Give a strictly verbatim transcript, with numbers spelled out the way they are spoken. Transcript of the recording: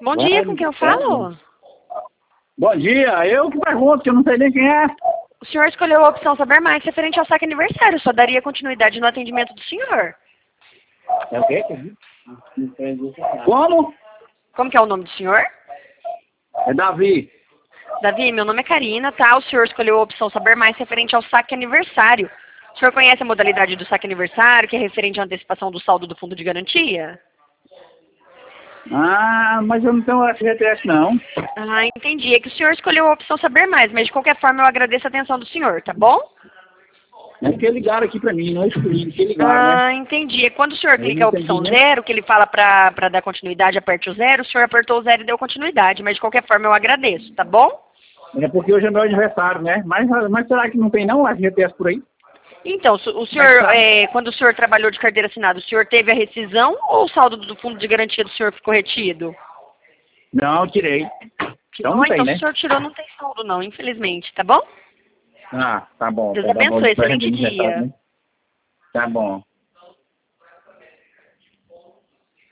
Bom dia, com quem eu falo? Bom dia, eu que pergunto, que eu não sei nem quem é. O senhor escolheu a opção Saber Mais referente ao saque aniversário. Só daria continuidade no atendimento do senhor. É o quê? Como? Como que é o nome do senhor? É Davi. Davi, meu nome é Karina, tá? O senhor escolheu a opção Saber Mais referente ao saque aniversário. O senhor conhece a modalidade do saque aniversário, que é referente à antecipação do saldo do fundo de garantia? Ah, mas eu não tenho F G T S não. Ah, entendi. É que o senhor escolheu a opção Saber Mais, mas de qualquer forma eu agradeço a atenção do senhor, tá bom? É porque ligaram aqui pra mim, não escolhi, que ligaram, Ah, né? entendi. É quando o senhor Eu clica não a entendi, opção né? zero, que ele fala pra, pra dar continuidade, aperte o zero, o senhor apertou o zero e deu continuidade, mas de qualquer forma eu agradeço, tá bom? É porque hoje é meu aniversário, né? Mas, mas será que não tem não F G T S por aí? Então, o senhor, Mas tá. é, quando o senhor trabalhou de carteira assinada, o senhor teve a rescisão ou o saldo do fundo de garantia do senhor ficou retido? Não, tirei. Então não Ah, tem, então se né? o senhor tirou, não tem saldo não, infelizmente, tá bom? Ah, tá bom. Deus Tá bom. abençoe, Presente de excelente aniversário, dia. né? Tá bom.